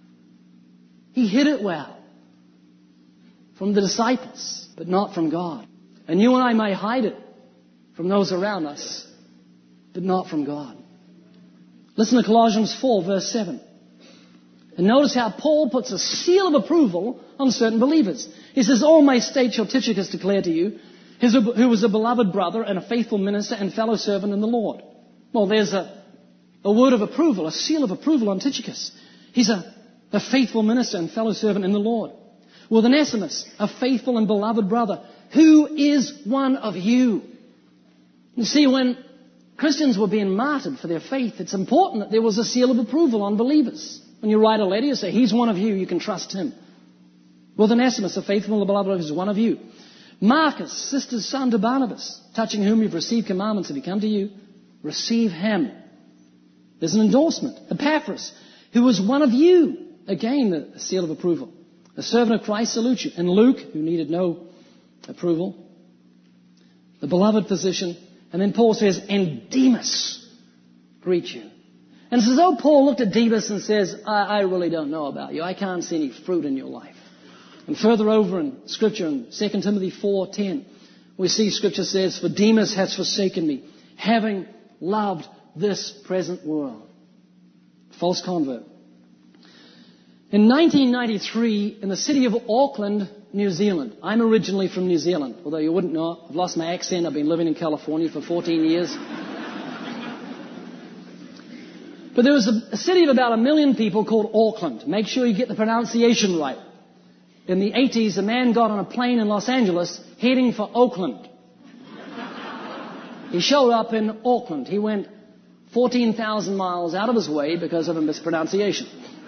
He hid it well from the disciples, but not from God. And you and I may hide it from those around us, but not from God. Listen to Colossians 4, verse 7. And notice how Paul puts a seal of approval on certain believers. He says, all my state shall Tychicus declare to you, who was a beloved brother and a faithful minister and fellow servant in the Lord. Well, there's a word of approval, a seal of approval on Tychicus. He's a faithful minister and fellow servant in the Lord. With Onesimus, a faithful and beloved brother, who is one of you. You see, when Christians were being martyred for their faith, it's important that there was a seal of approval on believers. When you write a letter, you say, he's one of you, you can trust him. With Onesimus, a faithful and beloved brother, who is one of you. Marcus, sister's son to Barnabas, touching whom you've received commandments, if he come to you, receive him. There's an endorsement. Epaphras, who was one of you. Again, the seal of approval. A servant of Christ salutes you. And Luke, who needed no approval. The beloved physician. And then Paul says, and Demas greet you. And it's as though Paul looked at Demas and says, I really don't know about you. I can't see any fruit in your life. And further over in Scripture, in 2 Timothy 4:10, we see Scripture says, for Demas has forsaken me, having loved this present world. False convert. In 1993, in the city of Auckland, New Zealand. I'm originally from New Zealand, although you wouldn't know it. I've lost my accent. I've been living in California for 14 years. But there was a city of about 1 million people called Auckland. Make sure you get the pronunciation right. In the 80s, a man got on a plane in Los Angeles heading for Oakland. He showed up in Auckland. He went 14,000 miles out of his way because of a mispronunciation.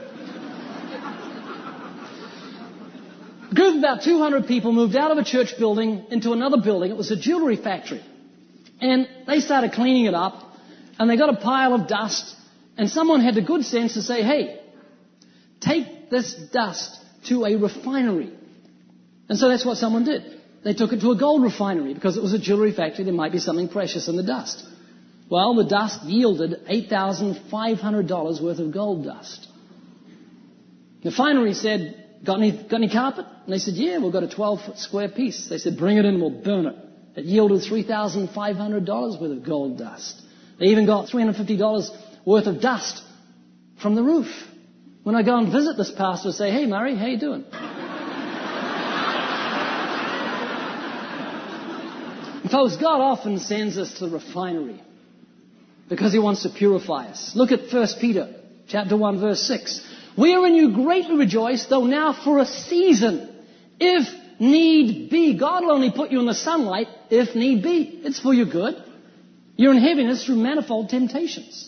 A group of about 200 people moved out of a church building into another building. It was a jewelry factory. And they started cleaning it up, and they got a pile of dust, and someone had the good sense to say, hey, take this dust to a refinery. And so that's what someone did. They took it to a gold refinery because it was a jewelry factory. There might be something precious in the dust. Well, the dust yielded $8,500 worth of gold dust. The refinery said, got any carpet? And they said, yeah, we've got a 12-foot square piece. They said, bring it in and we'll burn it. It yielded $3,500 worth of gold dust. They even got $350 worth of dust from the roof. When I go and visit this pastor, I say, hey, Murray, how you doing? In Folks, God often sends us to the refinery because He wants to purify us. Look at 1 Peter chapter 1, verse 6. Wherein you greatly rejoice, though now for a season, if need be. God will only put you in the sunlight if need be. It's for your good. You're in heaviness through manifold temptations.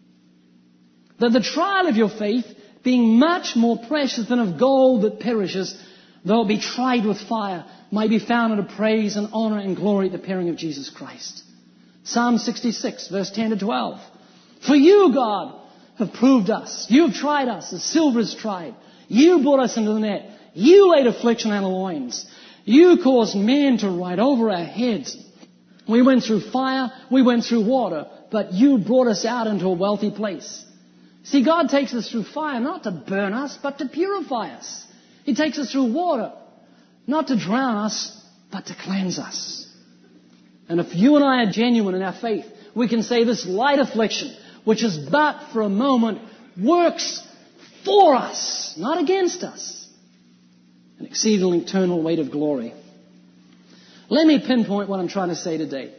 That the trial of your faith, being much more precious than of gold that perishes, though it be tried with fire, may be found unto praise and honor and glory at the appearing of Jesus Christ. Psalm 66, verse 10 to 12. For you, God, have proved us. You have tried us as silver is tried. You brought us into the net. You laid affliction on our loins. You caused men to ride over our heads. We went through fire, we went through water, but you brought us out into a wealthy place. See, God takes us through fire not to burn us, but to purify us. He takes us through water not to drown us, but to cleanse us. And if you and I are genuine in our faith, we can say this light affliction, which is but for a moment, works for us, not against us. An exceedingly eternal weight of glory. Let me pinpoint what I'm trying to say today.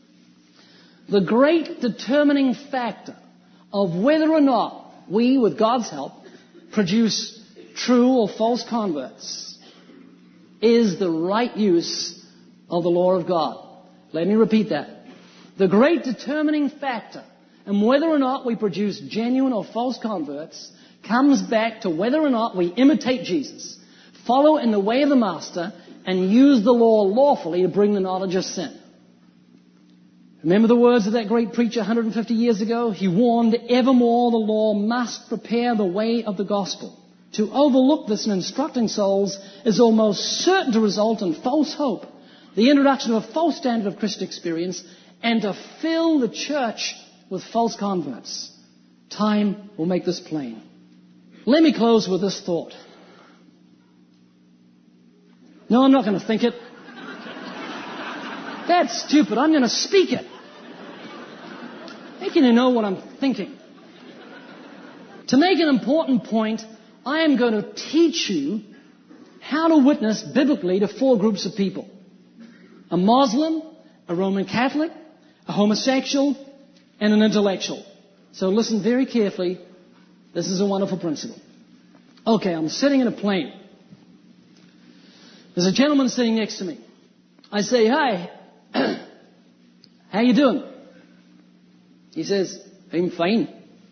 The great determining factor of whether or not we, with God's help, produce true or false converts is the right use of the law of God. Let me repeat that. The great determining factor in whether or not we produce genuine or false converts comes back to whether or not we imitate Jesus, follow in the way of the Master, and use the law lawfully to bring the knowledge of sin. Remember the words of that great preacher 150 years ago? He warned, evermore the law must prepare the way of the gospel. To overlook this in instructing souls is almost certain to result in false hope, the introduction of a false standard of Christian experience, and to fill the church with false converts. Time will make this plain. Let me close with this thought. No, I'm not going to think it. That's stupid. I'm going to speak it. How can you know what I'm thinking? To make an important point, I am going to teach you how to witness biblically to 4 groups of people. A Muslim, a Roman Catholic, a homosexual, and an intellectual. So listen very carefully. This is a wonderful principle. Okay, I'm sitting in a plane. There's a gentleman sitting next to me. I say, hi, how you doing? He says, I'm fine.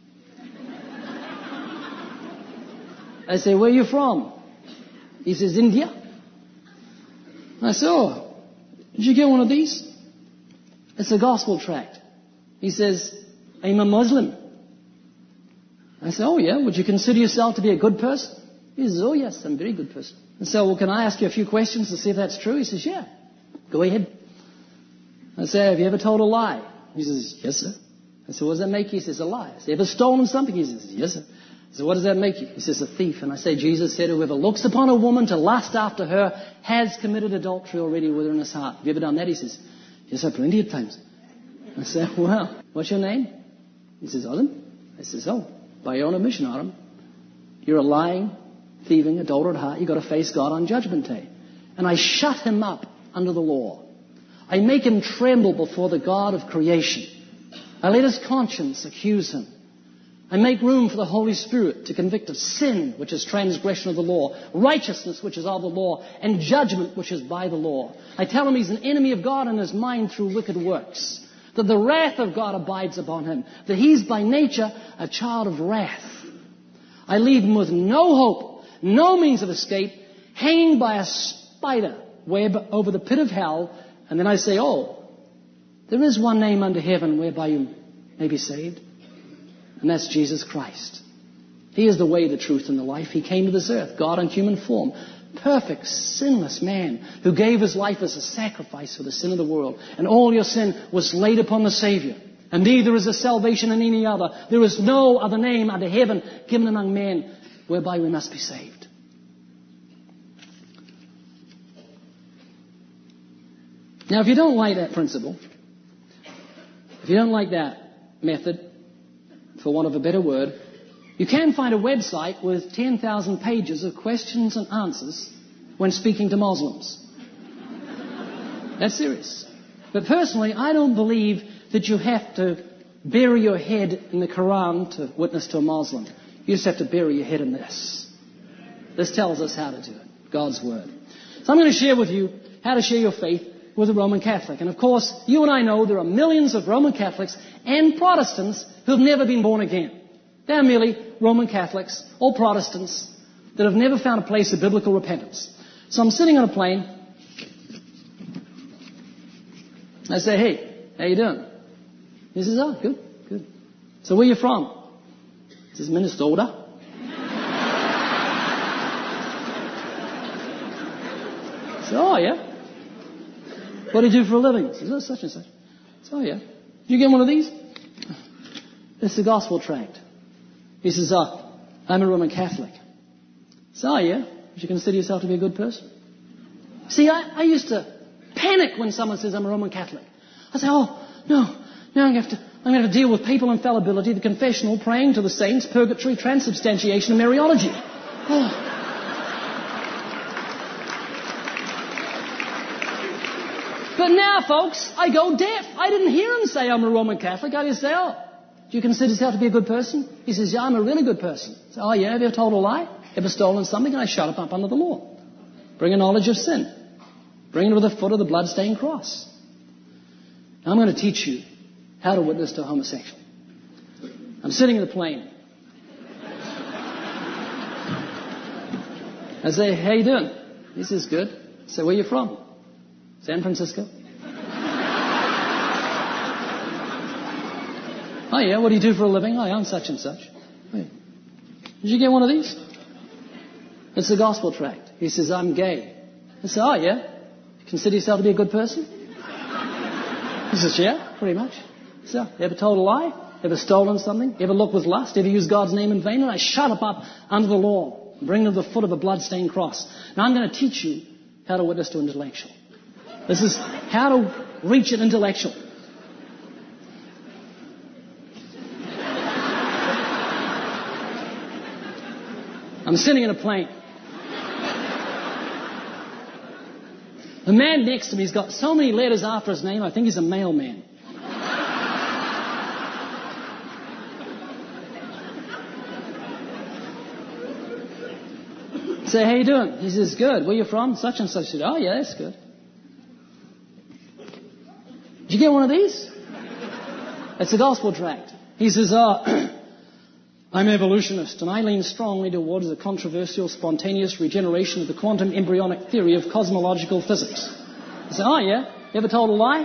I say, where are you from? He says, India. I say, oh, did you get one of these? It's a gospel tract. He says, I'm a Muslim. I say, oh yeah, would you consider yourself to be a good person? He says, oh yes, I'm a very good person. I say, well, can I ask you a few questions to see if that's true? He says, yeah, go ahead. I say, have you ever told a lie? He says, yes, sir. I said, what does that make you? He says, a lie. I said, ever stolen something? He says, yes, sir. I said, what does that make you? He says, a thief. And I say, Jesus said, whoever looks upon a woman to lust after her has committed adultery already with her in his heart. Have you ever done that? He says, yes, sir, plenty of times. I said, well, what's your name? He says, Adam. I says, oh, by your own admission, Adam, you're a lying, thieving, adulterate heart. You've got to face God on Judgment Day. And I shut him up under the law. I make him tremble before the God of creation. I let his conscience accuse him. I make room for the Holy Spirit to convict of sin, which is transgression of the law, righteousness, which is of the law, and judgment, which is by the law. I tell him he's an enemy of God in his mind through wicked works, that the wrath of God abides upon him, that he's by nature a child of wrath. I leave him with no hope, no means of escape, hanging by a spider web over the pit of hell, and then I say, oh, there is one name under heaven whereby you may be saved. And that's Jesus Christ. He is the way, the truth, and the life. He came to this earth, God in human form. Perfect, sinless man who gave his life as a sacrifice for the sin of the world. And all your sin was laid upon the Savior. And neither is there salvation in any other. There is no other name under heaven given among men whereby we must be saved. Now, if you don't like that principle, if you don't like that method, for want of a better word, you can find a website with 10,000 pages of questions and answers when speaking to Muslims. That's serious. But personally, I don't believe that you have to bury your head in the Quran to witness to a Muslim. You just have to bury your head in this. This tells us how to do it. God's Word. So I'm going to share with you how to share your faith with a Roman Catholic. And of course, you and I know there are millions of Roman Catholics and Protestants who have never been born again. They are merely Roman Catholics or Protestants that have never found a place of biblical repentance. So I'm sitting on a plane. I say, hey, how you doing? He says, oh, good, good. So where are you from? He says, Minnesota. I said, oh, yeah. What do you do for a living? He says, oh, such and such. I said, oh, yeah. Did you get one of these? It's the gospel tract. He says, I'm a Roman Catholic. I said, oh, yeah. Would you consider yourself to be a good person? See, I used to panic when someone says I'm a Roman Catholic. I say, oh, no. Now I'm going to have to deal with papal infallibility, the confessional, praying to the saints, purgatory, transubstantiation, and Mariology. Oh. But now, folks, I go deaf. I didn't hear him say I'm a Roman Catholic. I just say, oh, do you consider yourself to be a good person? He says, yeah, I'm a really good person. I say, oh, yeah, have you ever told a lie? Ever stolen something? And I shut it up under the law. Bring a knowledge of sin. Bring it to the foot of the blood-stained cross. Now I'm going to teach you how to witness to a homosexual. I'm sitting in the plane. I say, how you doing? He says, good. I say, where are you from? San Francisco. Oh, yeah, what do you do for a living? Oh, yeah, I'm such and such. Oh, yeah. Did you get one of these? It's the gospel tract. He says, I'm gay. I say, oh, yeah. You consider yourself to be a good person? He says, yeah, pretty much. So, you ever told a lie? Ever stolen something? Ever looked with lust? Ever used God's name in vain? And I shut up under the law and bring them to the foot of the blood-stained cross. Now I'm going to teach you how to witness to an intellectual. This is how to reach an intellectual. I'm sitting in a plane. The man next to me has got so many letters after his name, I think he's a mailman. Say, how you doing? He says, good. Where you from? Such and such. I said, oh, yeah, that's good. Did you get one of these? It's a gospel tract. He says, I'm evolutionist, and I lean strongly towards the controversial spontaneous regeneration of the quantum embryonic theory of cosmological physics. I said, oh, yeah? You ever told a lie?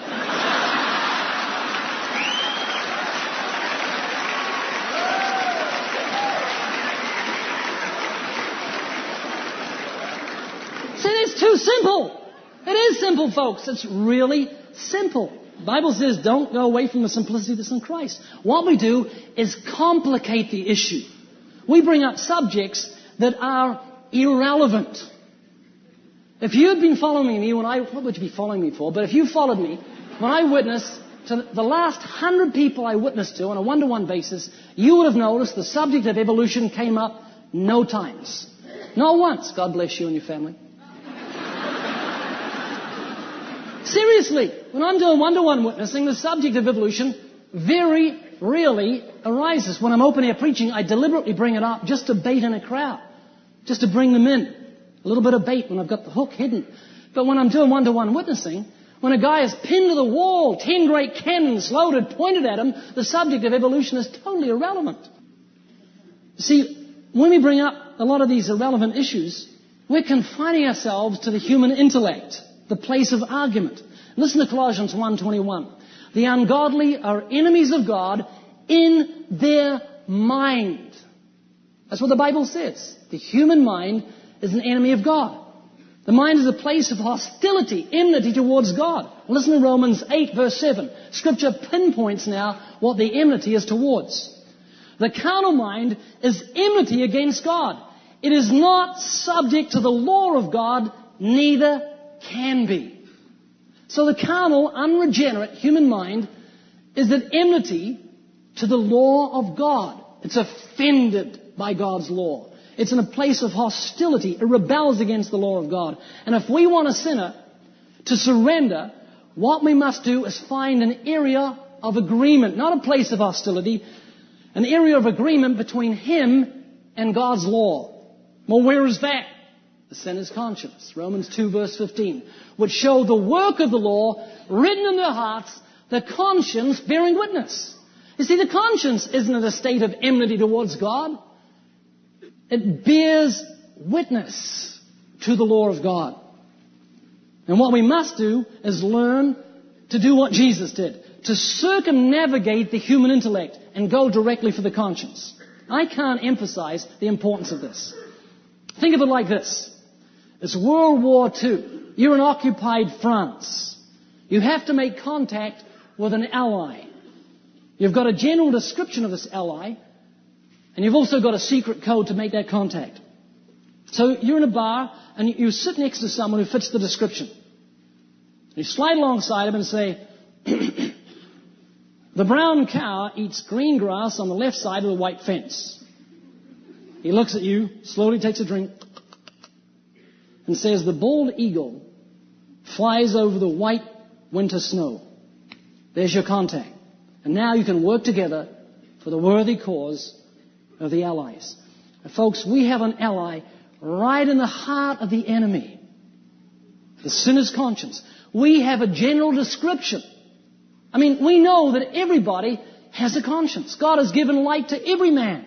See, it's too simple. It is simple, folks. It's really simple. The Bible says don't go away from the simplicity that's in Christ. What we do is complicate the issue. We bring up subjects that are irrelevant. If you had been following me what would you be following me for? But if you followed me, when I witnessed to the last 100 people I witnessed to on a one-to-one basis, you would have noticed the subject of evolution came up no times. Not once. God bless you and your family. Seriously, when I'm doing one-to-one witnessing, the subject of evolution very rarely arises. When I'm open air preaching, I deliberately bring it up just to bait in a crowd, just to bring them in. A little bit of bait when I've got the hook hidden. But when I'm doing one-to-one witnessing, when a guy is pinned to the wall, 10 great cannons loaded, pointed at him, the subject of evolution is totally irrelevant. See, when we bring up a lot of these irrelevant issues, we're confining ourselves to the human intellect, the place of argument. Listen to Colossians 1:21. The ungodly are enemies of God in their mind. That's what the Bible says. The human mind is an enemy of God. The mind is a place of hostility, enmity towards God. Listen to Romans 8 verse 7. Scripture pinpoints now what the enmity is towards. The carnal mind is enmity against God. It is not subject to the law of God, neither can be. So the carnal, unregenerate human mind is an enmity to the law of God. It's offended by God's law. It's in a place of hostility. It rebels against the law of God. And if we want a sinner to surrender, what we must do is find an area of agreement, not a place of hostility, an area of agreement between him and God's law. Well, where is that? The sinner's conscience. Romans 2 verse 15. Which show the work of the law written in their hearts, the conscience bearing witness. You see, the conscience isn't in a state of enmity towards God. It bears witness to the law of God. And what we must do is learn to do what Jesus did, to circumnavigate the human intellect and go directly for the conscience. I can't emphasize the importance of this. Think of it like this. It's World War II. You're in occupied France. You have to make contact with an ally. You've got a general description of this ally, and you've also got a secret code to make that contact. So you're in a bar, and you sit next to someone who fits the description. You slide alongside him and say, the brown cow eats green grass on the left side of the white fence. He looks at you, slowly takes a drink, and says, the bald eagle flies over the white winter snow. There's your contact. And now you can work together for the worthy cause of the allies. And folks, we have an ally right in the heart of the enemy. The sinner's conscience. We have a general description. I mean, we know that everybody has a conscience. God has given light to every man.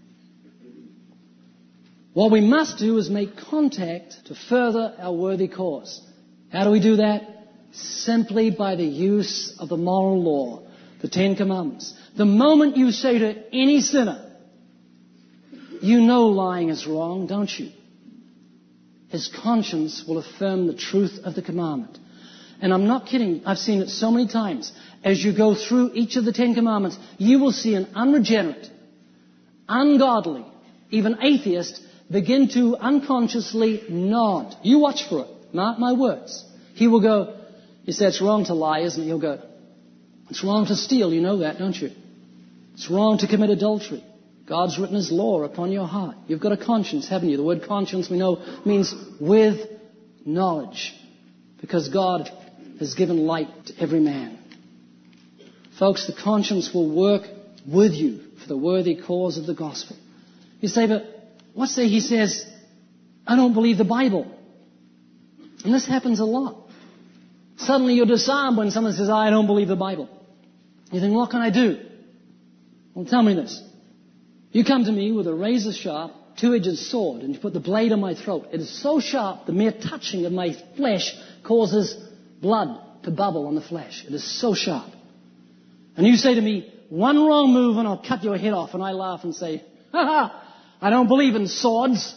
What we must do is make contact to further our worthy cause. How do we do that? Simply by the use of the moral law, the Ten Commandments. The moment you say to any sinner, you know lying is wrong, don't you? His conscience will affirm the truth of the commandment. And I'm not kidding. I've seen it so many times. As you go through each of the Ten Commandments, you will see an unregenerate, ungodly, even atheist begin to unconsciously nod. You watch for it. Mark my words. He will go, you say it's wrong to lie, isn't it? He'll go, it's wrong to steal. You know that, don't you? It's wrong to commit adultery. God's written His law upon your heart. You've got a conscience, haven't you? The word conscience, we know, means with knowledge. Because God has given light to every man. Folks, the conscience will work with you for the worthy cause of the gospel. You say, but what's there? He says, I don't believe the Bible. And this happens a lot. Suddenly you're disarmed when someone says, I don't believe the Bible. You think, what can I do? Well, tell me this. You come to me with a razor-sharp, two-edged sword, and you put the blade on my throat. It is so sharp, the mere touching of my flesh causes blood to bubble on the flesh. It is so sharp. And you say to me, one wrong move and I'll cut your head off. And I laugh and say, ha ha, I don't believe in swords.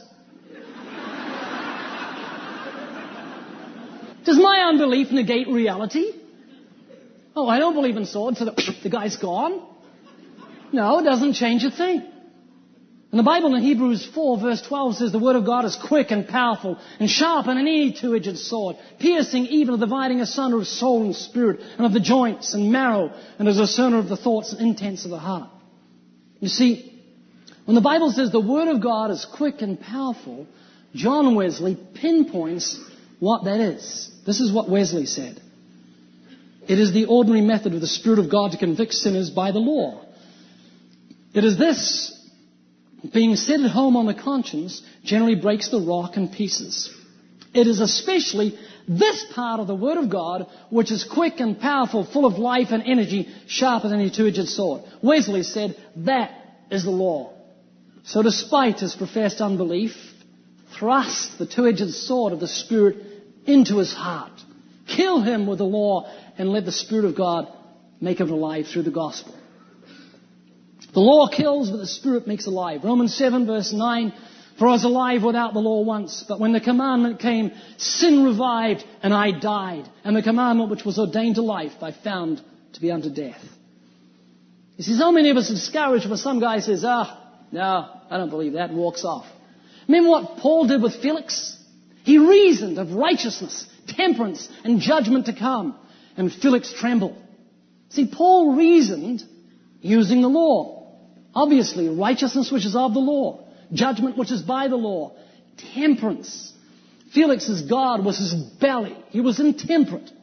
Does my unbelief negate reality? Oh, I don't believe in swords, so the guy's gone. No, it doesn't change a thing. And the Bible in Hebrews 4 verse 12 says the Word of God is quick and powerful and sharper than any two-edged sword, piercing even dividing asunder of soul and spirit and of the joints and marrow and is a discerner of the thoughts and intents of the heart. You see, when the Bible says the Word of God is quick and powerful, John Wesley pinpoints what that is. This is what Wesley said. It is the ordinary method of the Spirit of God to convict sinners by the law. It is this, being set at home on the conscience, generally breaks the rock in pieces. It is especially this part of the Word of God which is quick and powerful, full of life and energy, sharper than any two-edged sword. Wesley said, that is the law. So despite his professed unbelief, thrust the two-edged sword of the Spirit into his heart. Kill him with the law and let the Spirit of God make him alive through the gospel. The law kills, but the Spirit makes alive. Romans 7 verse 9, for I was alive without the law once, but when the commandment came, sin revived and I died. And the commandment which was ordained to life I found to be unto death. You see, so many of us are discouraged when some guy says, no, I don't believe that, and walks off. Remember what Paul did with Felix? He reasoned of righteousness, temperance, and judgment to come. And Felix trembled. See, Paul reasoned using the law. Obviously, righteousness which is of the law. Judgment which is by the law. Temperance. Felix's God was his belly. He was intemperate.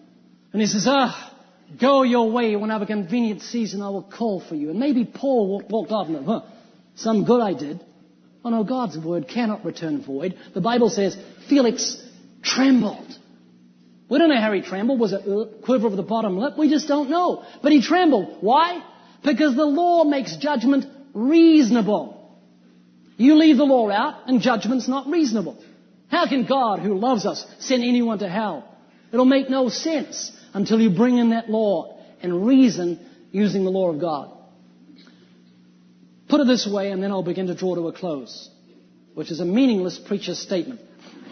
And he says, go your way. When I have a convenient season, I will call for you. And maybe Paul walked off and some good I did. Oh no, God's word cannot return void. The Bible says Felix trembled. We don't know how he trembled. Was it a quiver of the bottom lip? We just don't know. But he trembled. Why? Because the law makes judgment reasonable. You leave the law out and judgment's not reasonable. How can God, who loves us, send anyone to hell? It'll make no sense until you bring in that law and reason using the law of God. Put it this way, and then I'll begin to draw to a close, which is a meaningless preacher's statement.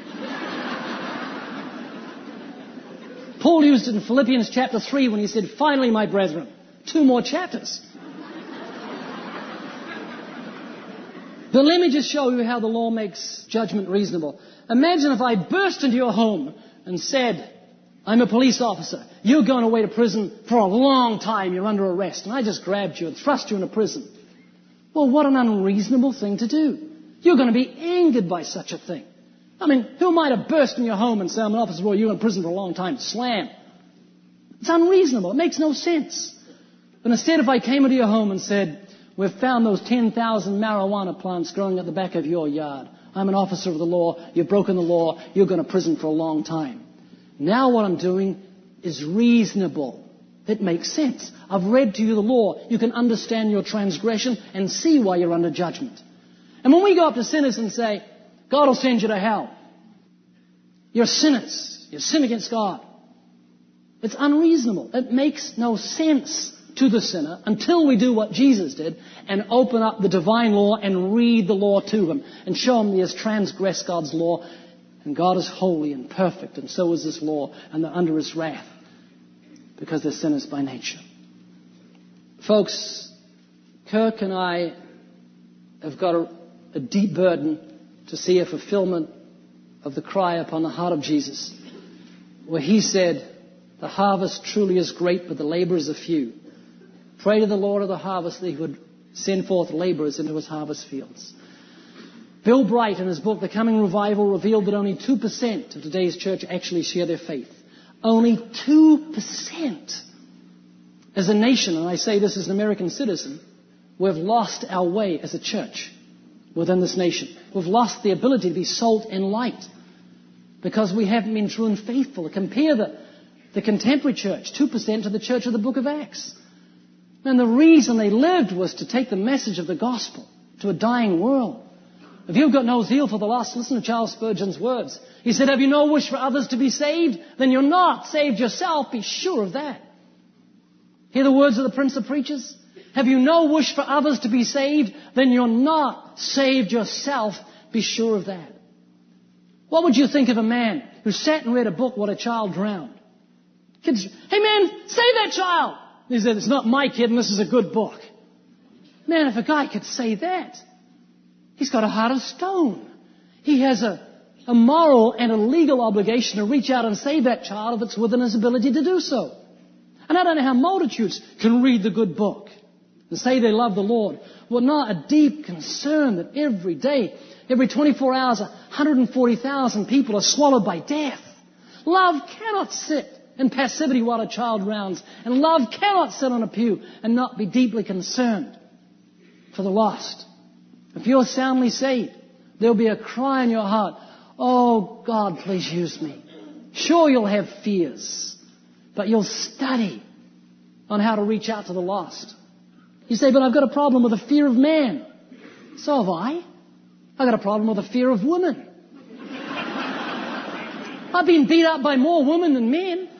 Paul used it in Philippians chapter 3 when he said, finally, my brethren, 2 more chapters. But let me just show you how the law makes judgment reasonable. Imagine if I burst into your home and said, I'm a police officer. You're going away to prison for a long time. You're under arrest. And I just grabbed you and thrust you into prison. Well, what an unreasonable thing to do. You're going to be angered by such a thing. I mean, who might have burst in your home and say, I'm an officer, well, you're in prison for a long time. Slam. It's unreasonable. It makes no sense. But instead, if I came into your home and said, we've found those 10,000 marijuana plants growing at the back of your yard. I'm an officer of the law. You've broken the law. You're going to prison for a long time. Now what I'm doing is reasonable. It makes sense. I've read to you the law. You can understand your transgression and see why you're under judgment. And when we go up to sinners and say, God will send you to hell. You're sinners. You sin against God. It's unreasonable. It makes no sense to the sinner until we do what Jesus did and open up the divine law and read the law to him and show him he has transgressed God's law. And God is holy and perfect, and so is this law, and they're under his wrath because they're sinners by nature. Folks, Kirk and I have got a deep burden to see a fulfillment of the cry upon the heart of Jesus, where he said, the harvest truly is great, but the laborers are few. Pray to the Lord of the harvest that he would send forth laborers into his harvest fields. Bill Bright, in his book, The Coming Revival, revealed that only 2% of today's church actually share their faith. Only 2%. As a nation, and I say this as an American citizen, we've lost our way as a church within this nation. We've lost the ability to be salt and light because we haven't been true and faithful. Compare the contemporary church, 2%, to the church of the book of Acts. And the reason they lived was to take the message of the gospel to a dying world. If you've got no zeal for the lost, listen to Charles Spurgeon's words. He said, have you no wish for others to be saved? Then you're not saved yourself. Be sure of that. Hear the words of the Prince of Preachers? Have you no wish for others to be saved? Then you're not saved yourself. Be sure of that. What would you think of a man who sat and read a book, What a Child Drowned? Kids, hey man, save that child. He said, it's not my kid and this is a good book. Man, if a guy could say that, he's got a heart of stone. He has a moral and a legal obligation to reach out and save that child if it's within his ability to do so. And I don't know how multitudes can read the good book and say they love the Lord. Well, not a deep concern that every day, every 24 hours, 140,000 people are swallowed by death. Love cannot sit in passivity while a child drowns. And love cannot sit on a pew and not be deeply concerned for the lost. If you're soundly saved, there'll be a cry in your heart, oh, God, please use me. Sure, you'll have fears, but you'll study on how to reach out to the lost. You say, but I've got a problem with the fear of man. So have I. I've got a problem with the fear of women. I've been beat up by more women than men.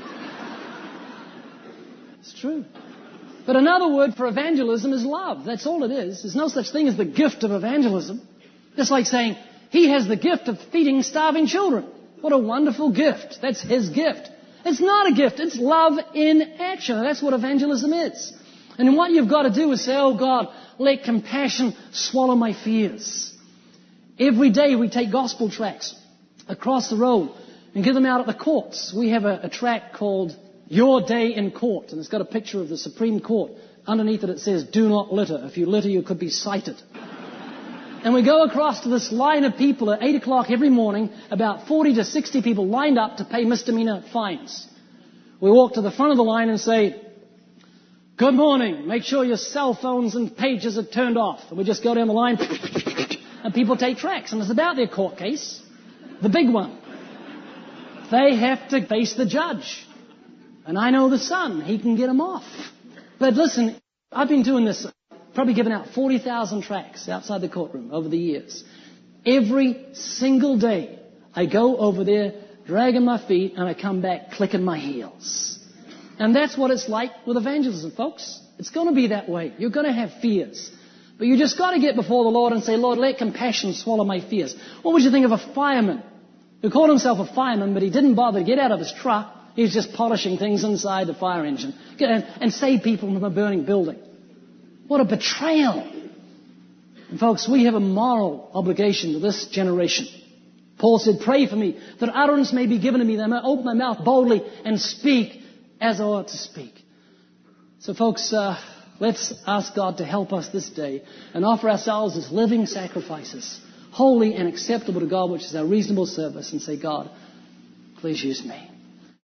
It's true. But another word for evangelism is love. That's all it is. There's no such thing as the gift of evangelism. Just like saying, he has the gift of feeding starving children. What a wonderful gift. That's his gift. It's not a gift. It's love in action. That's what evangelism is. And what you've got to do is say, oh God, let compassion swallow my fears. Every day we take gospel tracts across the road and give them out at the courts. We have a tract called Your Day in Court, and it's got a picture of the Supreme Court. Underneath it says, do not litter. If you litter, you could be cited. And we go across to this line of people at 8 o'clock every morning, about 40 to 60 people lined up to pay misdemeanor fines. We walk to the front of the line and say, good morning. Make sure your cell phones and pages are turned off. And we just go down the line and people take tracts. And it's about their court case, the big one. They have to face the judge. And I know the son. He can get them off. But listen, I've been doing this, probably given out 40,000 tracts outside the courtroom over the years. Every single day, I go over there, dragging my feet, and I come back clicking my heels. And that's what it's like with evangelism, folks. It's going to be that way. You're going to have fears. But you just got to get before the Lord and say, Lord, let compassion swallow my fears. What would you think of a fireman who called himself a fireman, but he didn't bother to get out of his truck? He was just polishing things inside the fire engine and save people from a burning building. What a betrayal. And folks, we have a moral obligation to this generation. Paul said, pray for me, that utterance may be given to me, that I may open my mouth boldly and speak as I ought to speak. So folks, let's ask God to help us this day and offer ourselves as living sacrifices, holy and acceptable to God, which is our reasonable service, and say, God, please use me.